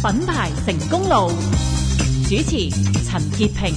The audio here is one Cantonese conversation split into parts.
品牌成功路，主持陳潔平。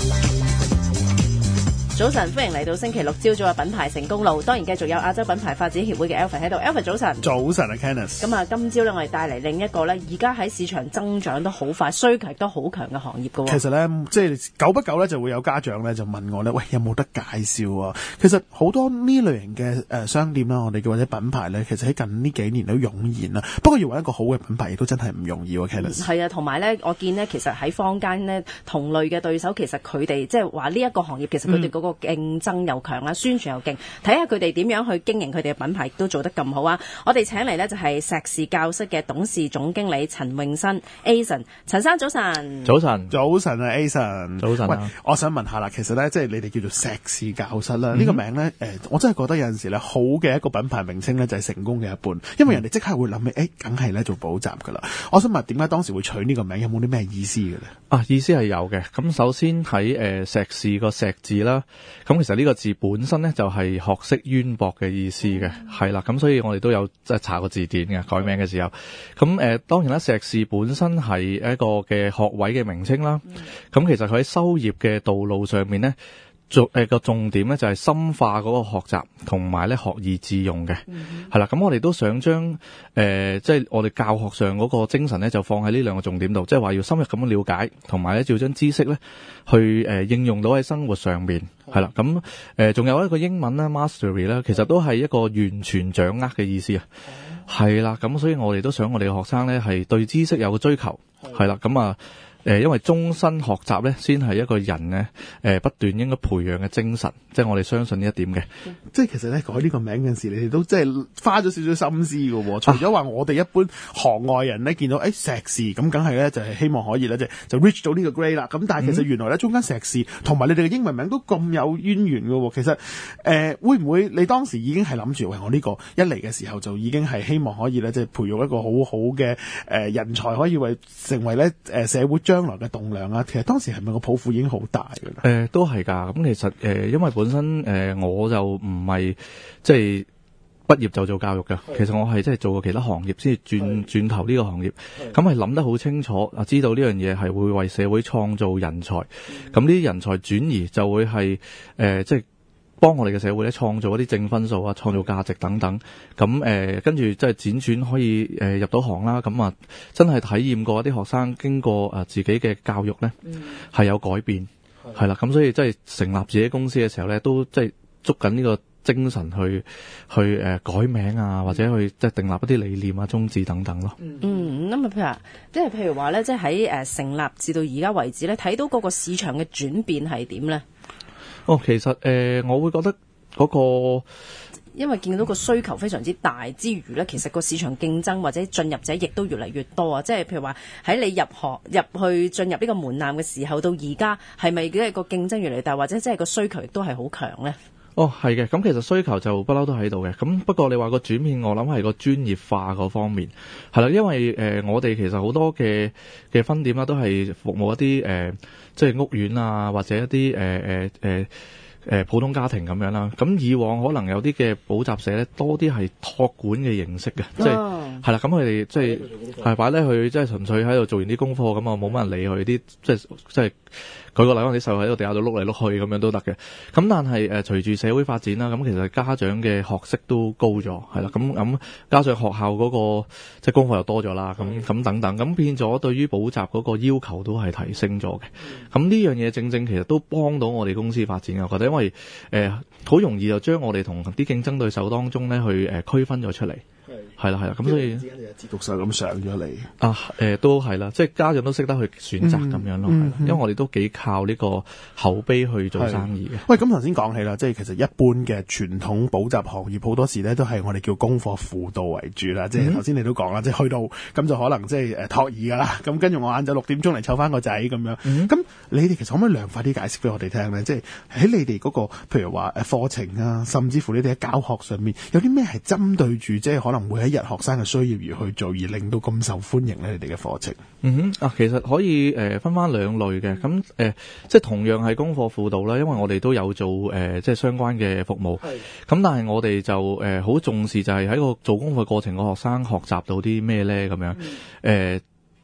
早晨，歡迎嚟到星期六朝早嘅品牌成功路。當然繼續有亞洲品牌發展協會嘅 Alfred 喺度。Alfred 早晨。 早晨啊 Kenneth。 咁啊，今朝咧我哋帶嚟另一個咧，而家喺市場增長得好快、需求都好強嘅行業㗎喎。 其實咧，即係久不久咧就會有家長咧就問我咧，喂，有冇得介紹啊？其實好多呢類型嘅商店啦，我哋叫或者品牌咧，其實喺近呢幾年都湧現啦。不過要揾一個好嘅品牌，亦都真係唔容易喎 Kenneth。 係啊，同埋咧，我見咧，其實喺坊間咧同類嘅對手，其實佢哋即係話呢一個行業，其實佢哋嗰個競爭又強啦，宣傳又勁，睇下佢哋點樣去經營佢哋嘅品牌都做得咁好啊！我哋請嚟呢就係碩士教室嘅董事總經理陳永新 Ason， 陳生早晨。 早晨， 早晨啊 Ason。 早晨。 喂，我想問下啦，其實咧即係你哋叫做碩士教室啦，呢個名咧我真係覺得有陣時咧好嘅一個品牌名稱咧就係成功嘅一半，因為人哋即刻會諗起梗係咧做補習噶啦。我想問點解當時會取呢個名，有冇啲咩意思嘅咧？ 意思係有嘅。咁首先喺碩士個碩字啦，咁其實呢個字本身咧就係學識淵博嘅意思嘅，係啦。咁所以我哋都有即係查過字典嘅改名嘅時候。咁當然啦，碩士本身係一個嘅學位嘅名稱啦。咁其實佢喺修業嘅道路上面咧，個重點咧就係深化嗰個學習同埋咧學以致用嘅，係啦。咁我哋都想將即係我哋教學上嗰個精神咧，就放喺呢兩個重點度，即係話要深入咁樣了解，同埋咧要將知識咧去應用到喺生活上面，係啦。咁仲有一個英文咧 mastery 咧，其實都係一個完全掌握嘅意思啊，係啦。咁所以我哋都想我哋嘅學生咧係對知識有個追求，係啦。咁因為終身學習咧，先係一個人咧不斷應該培養嘅精神，即係我哋相信呢一點嘅。 即係其實咧改呢個名嗰陣時，你哋都即係花咗少少心思㗎喎。除咗話我哋一般行外人咧見到碩士咁，梗係咧就係希望可以咧就 reach 到呢個 grade 啦。咁但係其實原來咧中間碩士同埋你哋嘅英文名都咁有淵源㗎喎。其實會唔會你當時已經係諗住，喂，我呢個一嚟嘅時候就已經係希望可以咧即係培育一個好好嘅人才，可以成為咧社會將來嘅棟梁啊！其實當時係咪個抱負已經好大㗎啦？ 都係㗎。咁其實因為本身我就唔係即係畢業就做教育㗎。其實我係即係做過其他行業先轉投呢個行業。咁係諗得好清楚，知道呢樣嘢係會為社會創造人才。咁呢啲人才轉移就會係即係幫我哋嘅社會咧創造一啲正分數啊，創造價值等等。咁跟住即係輾轉可以入到行啦。咁真係體驗過一啲學生經過自己嘅教育咧係有改變，係啦。咁所以即係成立自己公司嘅時候咧，都即係捉緊呢個精神去改名啊，或者去即係訂立一啲理念啊、宗旨等等咯。 咁譬如話咧，即係喺成立至到而家為止咧，睇到嗰個市場嘅轉變係點咧？ 其實我會覺得嗰個， 因為見到個需求非常之大之餘咧，其實個市場競爭或者進入者亦都越嚟越多啊！即係譬如話喺你入去進入呢個門檻嘅時候，到而家係咪嘅個競爭越嚟越大，或者即係個需求亦都係好強咧？ 係嘅。咁其實需求就不嬲都喺度嘅。咁不過你話個轉變，我諗係個專業化嗰方面係啦。因為我哋其實好多嘅分店啦，都係服務一啲即係屋苑啊，或者一啲普通家庭咁樣啦。咁以往可能有啲嘅補習社咧，多啲係託管嘅形式嘅，即係係啦。咁佢哋即係擺咧佢即係純粹喺度做完啲功課，咁冇乜人理佢啲，即係舉個例，可能啲細路喺度地下度碌嚟碌去咁樣都得嘅。咁但係隨住社會發展啦，咁其實家長嘅學識都高咗，係啦。咁加上學校嗰個即係功課又多咗啦，咁等等，咁變咗對於補習嗰個要求都係提升咗嘅。咁呢樣嘢正其實都幫到我哋公司發展嘅，我覺得，因為好容易就將我哋同啲競爭對手當中咧去區分咗出嚟。係啦，咁所以自讀上咁上咗嚟都係啦，即係家長都識得去選擇咁樣咯，因為我哋都幾靠呢個口碑去做生意嘅。 喂，咁頭先講起啦，即係其實一般嘅傳統補習行業好多時咧都係我哋叫功課輔導為主啦，即係頭先你都講啦，即係去到咁就可能即係托兒噶啦，咁跟住我晏晝6點鐘嚟湊翻個仔咁樣。咁你哋其實可唔可以量化啲解釋俾我哋聽咧？即係喺你哋嗰個譬如話課程啊，甚至乎你哋喺教學上面有啲咩係針對住即係可能每一日學生嘅需要而去做，而令到咁受歡迎咧？你哋嘅課程其實可以分翻兩類嘅。咁即係同樣係功課輔導啦，因為我哋都有做即係相關嘅服務。咁但係我哋就好重視就係喺個做功課過程個學生學習到啲咩咧咁樣。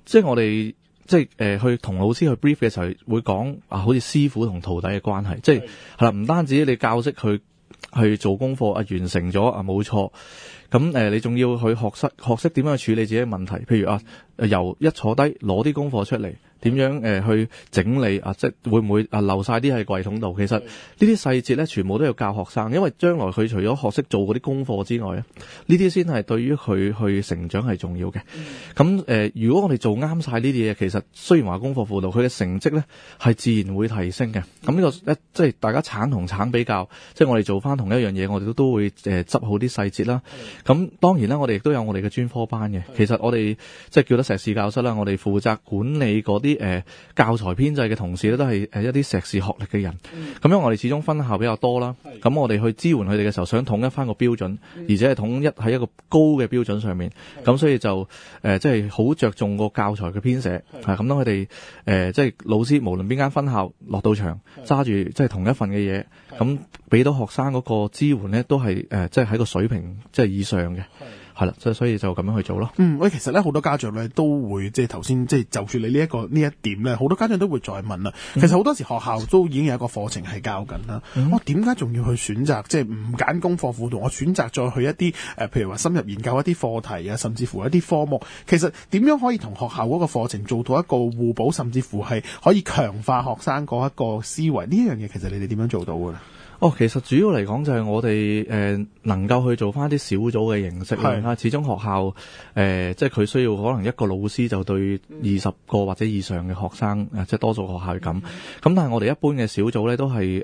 即係我哋即係去同老師去 brief 嘅時候，會講好似師傅同徒弟嘅關係，即係啦，唔單止你教識佢去做功課完成咗冇錯，咁你仲要去學識點樣去處理自己嘅問題，譬如由一坐低攞啲功課出嚟。點樣去整理即係會唔會漏晒啲喺櫃桶度？其實呢啲細節咧，全部都要教學生，因為將來佢除咗學識做嗰啲功課之外咧，呢啲先係對於佢去成長係重要嘅。咁如果我哋做啱晒呢啲嘢，其實雖然話功課輔導，佢嘅成績咧係自然會提升嘅。咁呢個即係大家橙同橙比較，即係我哋做翻同一樣嘢，我哋都會執好啲細節啦。咁當然啦，我哋亦都有我哋嘅專科班嘅。其實我哋即係叫得碩士教室啦，我哋負責管理嗰啲教材編製嘅同事咧，都係一啲碩士學歷嘅人。咁因為我哋始終分校比較多啦，咁我哋去支援佢哋嘅時候，想統一翻個標準，而且係統一喺一個高嘅標準上面。咁所以就即係好着重個教材嘅編寫。咁當佢哋即係老師無論邊間分校落到場，揸住即係同一份嘅嘢，咁俾到學生嗰個支援咧，都係即係喺個水平即係以上嘅。係啦，所以就咁樣去做咯。 其實咧好多家長咧都會即係頭先即係就住你呢一點咧，好多家長都會再問啦。其實好多時學校都已經有一個課程係教緊啦。我點解仲要去選擇即係唔揀功課輔導？我選擇再去一啲譬如話深入研究一啲課題啊，甚至乎一啲科目。其實點樣可以同學校嗰個課程做到一個互補，甚至乎係可以強化學生嗰一個思維？呢樣嘢其實你哋點樣做到嘅咧？ 其實主要嚟講就係我哋能夠去做翻啲小組嘅形式啦。始終學校即係佢需要可能一個老師就對20個或者以上嘅學生，即係多數學校係咁。咁但係我哋一般嘅小組咧都係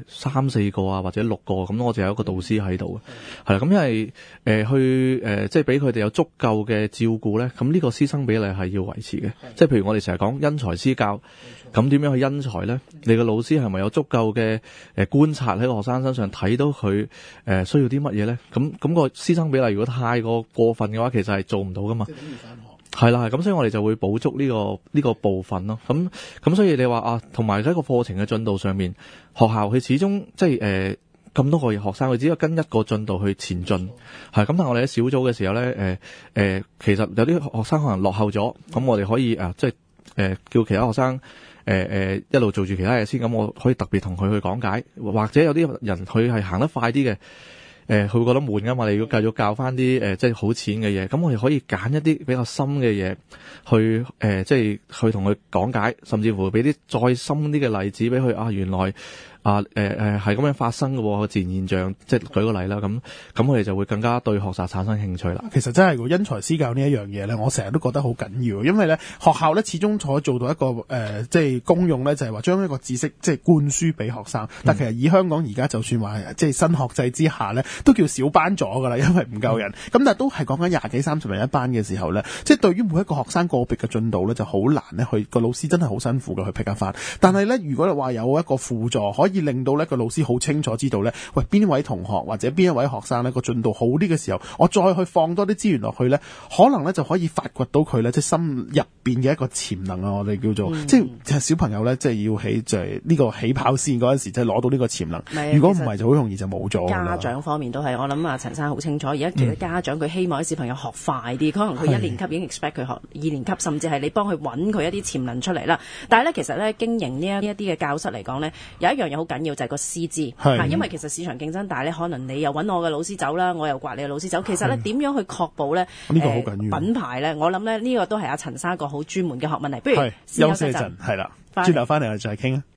3-4個啊或者6個，咁我就有一個導師喺度嘅。係啦，咁因為去即係俾佢哋有足夠嘅照顧咧，咁呢個師生比例係要維持嘅。即係譬如我哋成日講因材施教，咁點樣去因材咧？你嘅老師係咪有足夠嘅觀察喺個學生身上，睇到佢需要啲乜嘢咧？咁個師生比例如果太過分嘅話，其實係做唔到噶嘛。係啦，咁所以我哋就會補足呢個部分咯。咁所以你話同埋喺個課程嘅進度上面，學校佢始終即係咁多個學生，佢只有跟一個進度去前進。係咁，但係我哋喺小組嘅時候咧，其實有啲學生可能落後咗，咁我哋可以即係叫其他學生。一路做住其他嘢先，咁我可以特別同佢去講解，或者有啲人佢係行得快啲嘅，佢會覺得悶噶嘛。你要繼續教翻啲即係好淺嘅嘢，咁我哋可以揀一啲比較深嘅嘢去即係去同佢講解，甚至乎俾啲再深啲嘅例子俾佢原來。係咁樣發生嘅自然現象，即係舉個例啦。咁我哋就會更加對學習產生興趣啦。 其實真係因材施教呢一樣嘢咧，我成日都覺得好緊要，因為咧學校咧始終可以做到一個即係功用咧，就係話將一個知識即係灌輸俾學生。但其實以香港而家就算話即係新學制之下咧，都叫小班咗噶啦，因為唔夠人。咁但係都係講緊20幾30人一班嘅時候咧，即係對於每一個學生個別嘅進度咧，就好難咧去個老師真係好辛苦嘅去 pick up 翻。但係咧，如果你話有一個輔助可以令到呢個老師好清楚知道咧，喂邊位同學或者邊一位學生咧個進度好啲嘅時候，我再去放多啲資源落去咧，可能咧就可以發掘到佢咧即係心入邊嘅一個潛能啊！我哋叫做即係小朋友咧，即係要起就係呢個起跑線嗰陣時，即係攞到呢個潛能。如果唔係就好容易就冇咗。 家長方面都係，我諗陳生好清楚。而家其實家長佢希望啲小朋友學快啲，可能佢1年級已經 expect 佢學2年級，甚至係你幫佢揾佢一啲潛能出嚟啦。但係咧，其實咧經營呢一啲嘅教室嚟講咧，有一樣嘢好緊要就係個師資，因為其實市場競爭大咧，可能你又揾我嘅老師走啦，我又刮你嘅老師走。其實咧點樣去確保咧呢個好緊要品牌咧？我諗咧呢個都係阿陳生一個好專門嘅學問嚟。不如休息一陣，係啦，轉頭翻嚟我哋再傾啊。